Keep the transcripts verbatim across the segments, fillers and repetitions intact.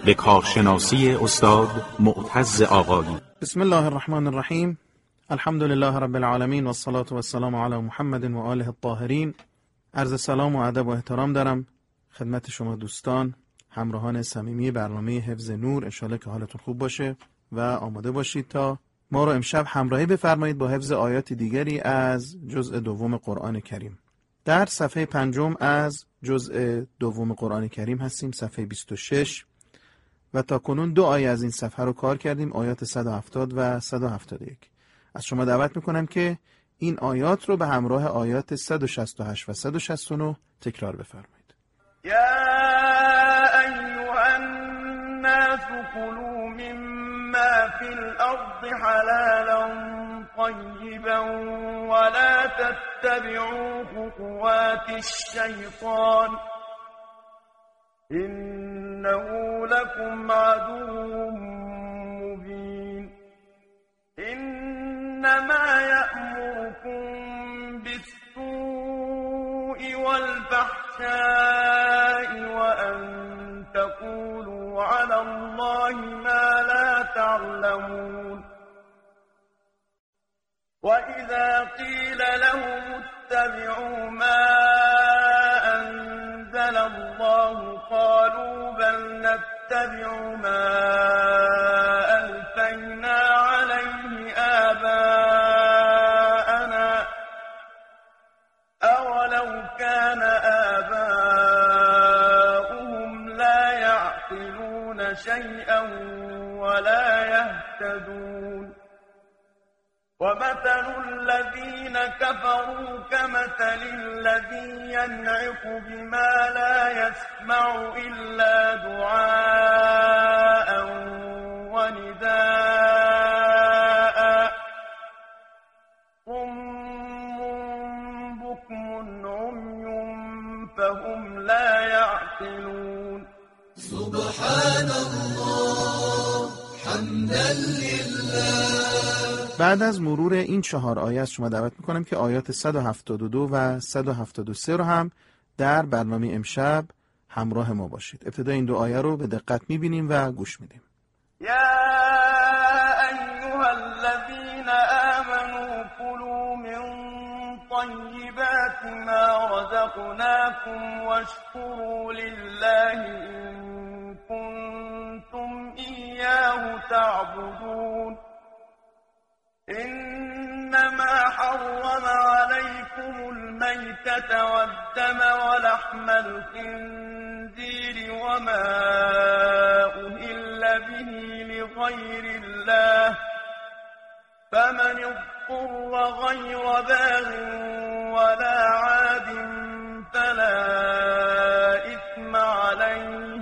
به کارشناسی استاد معتز آقایی. بسم الله الرحمن الرحیم. الحمد لله رب العالمین و الصلاة و السلام علی محمد و آله الطاهرین. عرض سلام و ادب و احترام دارم خدمت شما دوستان همراهان صمیمی برنامه حفظ نور. انشالله که حالتون خوب باشه و آماده باشید تا ما رو امشب همراهی بفرمایید با حفظ آیات دیگری از جزء دوم قرآن کریم. در صفحه پنجم از جزء دوم قرآن کریم هستیم، صفحه بیست و شش، و تا کنون دو آیه از این صفحه رو کار کردیم، آیات صد و هفتاد و صد و هفتاد و یک. از شما دعوت میکنم که این آیات رو به همراه آیات صد و شصت و هشت و صد و شصت و نه تکرار بفرمایید. یا ایها الناس کلوا مما فی الارض حلالا طیبا ولا تتبعوا خطوات الشیطان إنه لكم عدو مبين. إنما يأمركم بالسوء والفحشاء وأن تقولوا على الله ما لا تعلمون. وإذا قيل لهم اتبعوا ما أنزل الله قالوا بل نتبع ما ألفينا عليه آباءنا أولو كان آباؤهم لا يعقلون شيئا ولا يهتدون. ومثل الذين كفروا كمثل الذي ينعق بما لا يسمع إلا دعاء ونداء صم بكم عمي فهم لا يعقلون. سبحان الله حمدا لله. بعد از مرور این چهار آیه از شما دعوت میکنم که آیات صد و هفتاد و دو و صد و هفتاد و سه رو هم در برنامه امشب همراه ما باشید. ابتدا این دو آیه رو به دقت میبینیم و گوش میدیم. یا ایها الذین آمنوا کلوا من طیبات ما رزقناکم واشکروا لله ان کنتم ایاه تعبدون. إنما حرم عليكم الميتة والدم ولحم الخنزير وما أهل به لغير الله فمن اضطر غير باغ ولا عاد فلا إثم عليه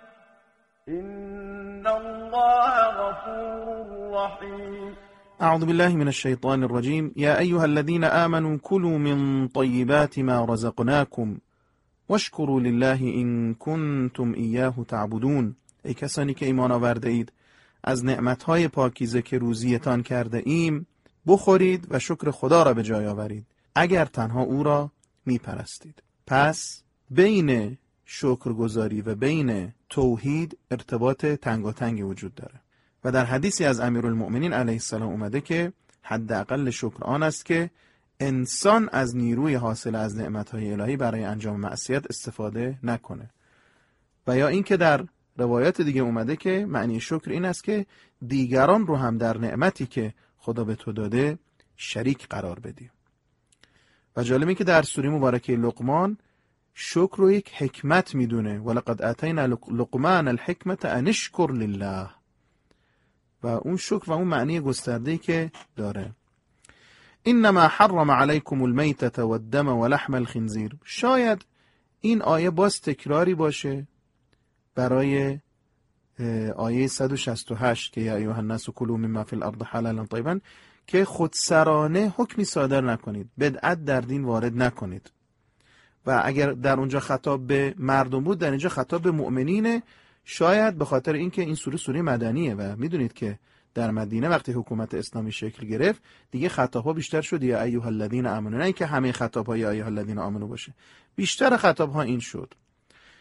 إن الله غفور رحيم. اعوذ بالله من الشیطان الرجیم. یا ایها الذین آمنوا کلوا من طیبات ما رزقناکم واشکروا لله ان کنتم ایاه تعبدون. ای کسانی که ایمان آورده اید از نعمتهای پاکیزه که روزیتان کرده ایم بخورید و شکر خدا را به جای آورید اگر تنها او را میپرستید. پس بین شکرگزاری و بین توحید ارتباط تنگاتنگی وجود داره و در حدیثی از امیرالمؤمنین علیه السلام اومده که حداقل شکر آن است که انسان از نیروی حاصل از نعمتهای الهی برای انجام معصیت استفاده نکنه، و یا اینکه در روایات دیگه اومده که معنی شکر این است که دیگران رو هم در نعمتی که خدا به تو داده شریک قرار بدی. و جالبه که در سوره مبارکه لقمان شکر رو یک حکمت میدونه. ولقد آتینا لقمان الحکمت ان اشکر لله، و اون شکر و اون معنی گسترده‌ای که داره. انما حرم علیکم المیتة والدم ولحم الخنزیر. شاید این آیه باز تکراری باشه برای آیه صد و شصت و هشت که یا ایها الناس کلوا مما فی الارض حلالا طیبا، که خودسرانه حکمی صادر نکنید، بدعت در دین وارد نکنید. و اگر در اونجا خطاب به مردم بود، در اینجا خطاب به مؤمنینه، شاید به خاطر اینکه این سوره سوره مدنیه و میدونید که در مدینه وقتی حکومت اسلامی شکل گرفت دیگه خطاب‌ها بیشتر شد یا ایها الذین آمنو، نه اینکه همه خطاب‌ها یا ایها الذین آمنو باشه، بیشتر خطاب‌ها این شد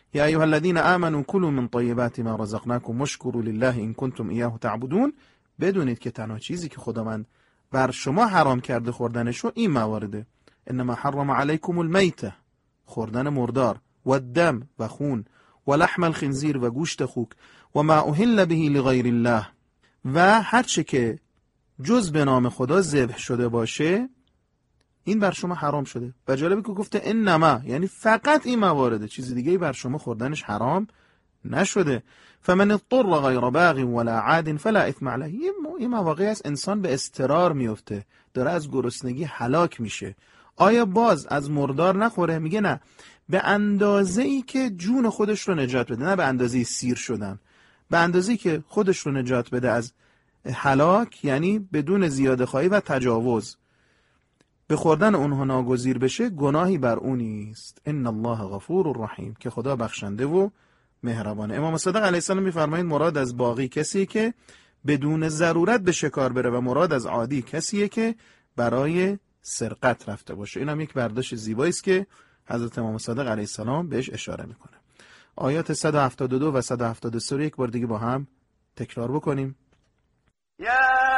یا ایها الذین آمنوا کلوا من طیبات ما رزقناکم واشکروا لله ان کنتم ایاه تعبدون. بدونید که تنها چیزی که خداوند بر شما حرام کرده خوردنشو این موارده: انما حرم علیکم المیته، خوردن مردار، و الدم و خون، و لحم الخنزیر و گوشت خوک، و ما اهل به لغیر الله، و هر چه که جز به نام خدا ذبح شده باشه این بر شما حرام شده. و جالبه که گفته انما، یعنی فقط این موارده، چیز دیگه بر شما خوردنش حرام نشده. فمن اضطر غیر باغ ولا عاد فلا اثم علیه. این مواقعی است انسان به اضطرار میفته، داره از گرسنگی هلاک میشه. آیا باز از مردار نخوره؟ میگه نه، به اندازه‌ای که جون خودش رو نجات بده، نه به اندازه سیر شدن، به اندازه‌ای که خودش رو نجات بده از هلاک، یعنی بدون زیاده خواهی و تجاوز به خوردن اونها ناگزیر بشه، گناهی بر اون نیست. ان الله غفور رحیم، که خدا بخشنده و مهربانه. امام صادق علیه السلام میفرمایند مراد از باغی کسیه که بدون ضرورت به شکار بره و مراد از عادی کسیه که برای سرقت رفته باشه. این هم یک برداشت زیبایی است که حضرت امام صادق علیه السلام بهش اشاره میکنه. آیات صد و هفتاد و دو و صد و هفتاد و سه رو یک بار دیگه با هم تکرار بکنیم. یا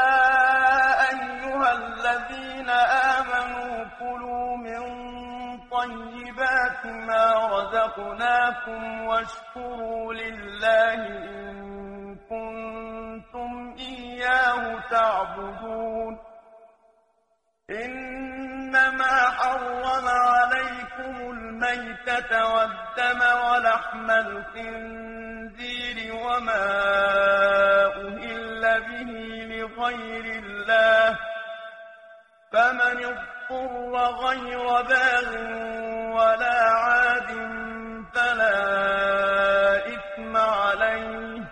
ایها الذین آمنوا کلوا من طیبات ما رزقناکم واشکروا لله ان کنتم ایاه تعبدون. إنما حرم عليكم الميتة والدم ولحم الخنزير وما أهل به لغير الله فمن اضطر غير باغ ولا عاد فلا إثم عليه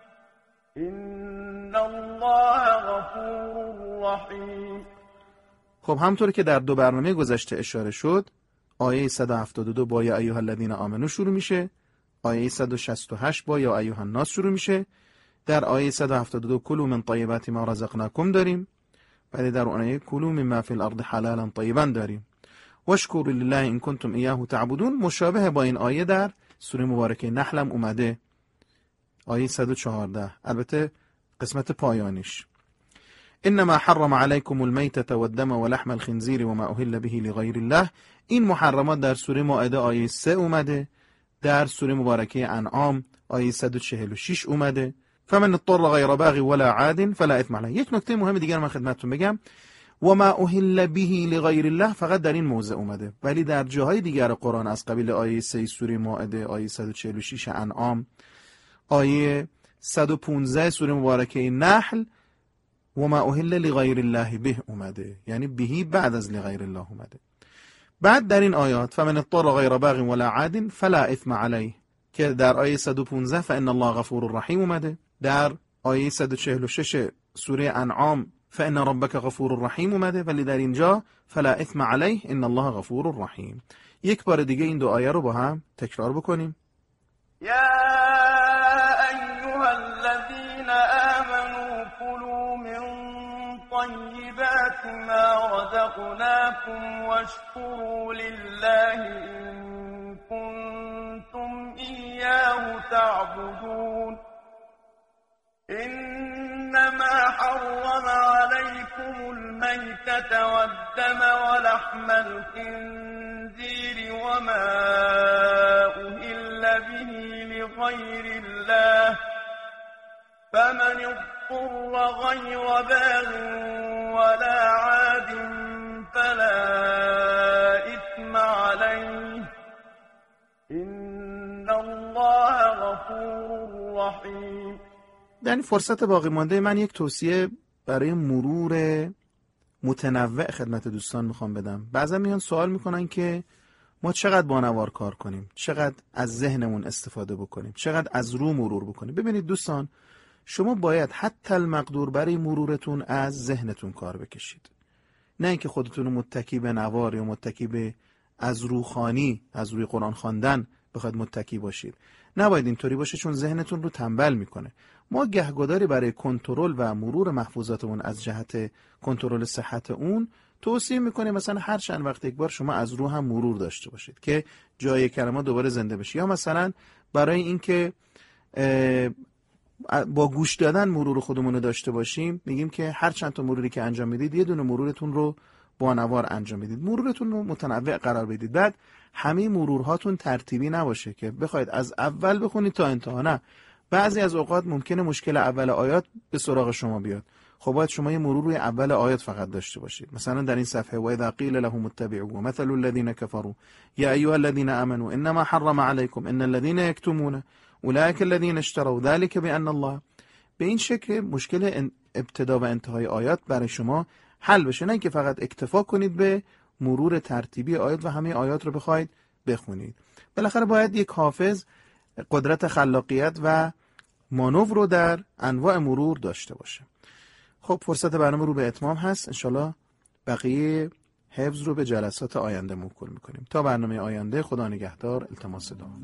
إن الله غفور رحيم. خب همطور که در دو برنامه گذشته اشاره شد، آیه صد و هفتاد و دو با یا ایها الذین آمنو شروع میشه، آیه صد و شصت و هشت با یا ایها الناس شروع میشه. در آیه صد و هفتاد و دو کلوا من طیبات ما رزقناکم داریم، ولی در آیه کلوا مما فی الارض حلالا طیبا داریم. واشکروا لله ان کنتم ایاه تعبدون مشابه با این آیه در سوره مبارکه نحل هم اومده، آیه صد و چهارده، البته قسمت پایانیش. انما حرم علیکم المیتة والدم ولحم الخنزیر وما اهل به لغیر الله. این محرمات در سوره مائده آیه سه اومده، در سوره مبارکه انعام آیه صد و چهل و شش اومده. فمن اضطر غیر باغ ولا عاد فلا اثم علیه. یک نکته مهم دیگر من خدمتتون بگم، وما اهل به لغیر الله فقط در این موضع اومده، ولی در جاهای دیگر قرآن از قبیل آیه سه سوره مائده، آیه صد و چهل و شش انعام، آیه صد و پانزده سوره مبارکه نحل و ما اهل لغیر الله به اومده، یعنی بهی بعد از لغیر الله اومده. بعد در این آیات فمن اضطر غیر باغ ولا عاد فلا اثم علیه که در آیه صد و پانزده فان الله غفور رحیم اومده، در آیه صد و چهل و شش سوره انعام فان ربک غفور رحیم اومده، ولی در اینجا فلا اثم علیه ان الله غفور رحیم. یک بار دیگه این دو آیه رو با هم تکرار بکنیم. یا ایها الذین آمنوا کلوا من طیبات ما رزقناکم واشکروا لله ان کنتم ایاه تعبدون. إنما حرم عليكم الميتة والدم ولحم الخنزير وما أهل به لغير الله فمن اضطر غير باغ ولا عاد فلا إثم عليه إن الله غفور رحيم. در این فرصت باقی مانده من یک توصیه برای مرور متنوع خدمت دوستان میخوام بدم. بعضا میان سوال میکنن که ما چقدر بانوار کار کنیم، چقدر از ذهنمون استفاده بکنیم، چقدر از رو مرور بکنیم. ببینید دوستان، شما باید حتی المقدور برای مرورتون از ذهنتون کار بکشید، نه اینکه خودتون متکی به نوار یا متکی به از رو خوانی، از روی قرآن خواندن بخواید متکی باشید. نباید اینطوری باشه، چون ذهنتون رو تنبل میکنه. ما گهگداری برای کنترل و مرور محفوظاتمون از جهت کنترل صحت اون توصیه میکنه مثلا هر چند وقت یک بار شما از رو هم مرور داشته باشید که جای کلمات دوباره زنده بشه. یا مثلا برای اینکه با گوش دادن مرور خودمون رو داشته باشیم، میگیم که هر چند تا مروری که انجام میدید یه دونه مرورتون رو با نوار انجام بدید، مرورتون رو متنوع قرار بدید. بعد همه مرورهاتون ترتیبی نباشه که بخواید از اول بخونید تا انتها، نه. بعضی از اوقات ممکنه مشکل اول آیات به سراغ شما بیاد، خب باید شما یه مرور روی اول آیات فقط داشته باشید. مثلا در این صفحه و اذا قیل لهم اتبعوا مثل الذين كفروا یا ایها الذين آمنوا انما حرم عليكم ان الذين يكتمون اولئک الذين اشتروا ذلك بان الله. به این شکل مشکل ابتدا و انتهای آیات برای شما حل بشه، نه که فقط اکتفا کنید به مرور ترتیبی آیات و همه آیات رو بخواید بخونید. بالاخره باید یک حافظ قدرت خلاقیت و مانور رو در انواع مرور داشته باشه. خب فرصت برنامه رو به اتمام هست، انشالله بقیه حفظ رو به جلسات آینده موکول میکنیم. تا برنامه آینده، خدا نگهدار، التماس دعا.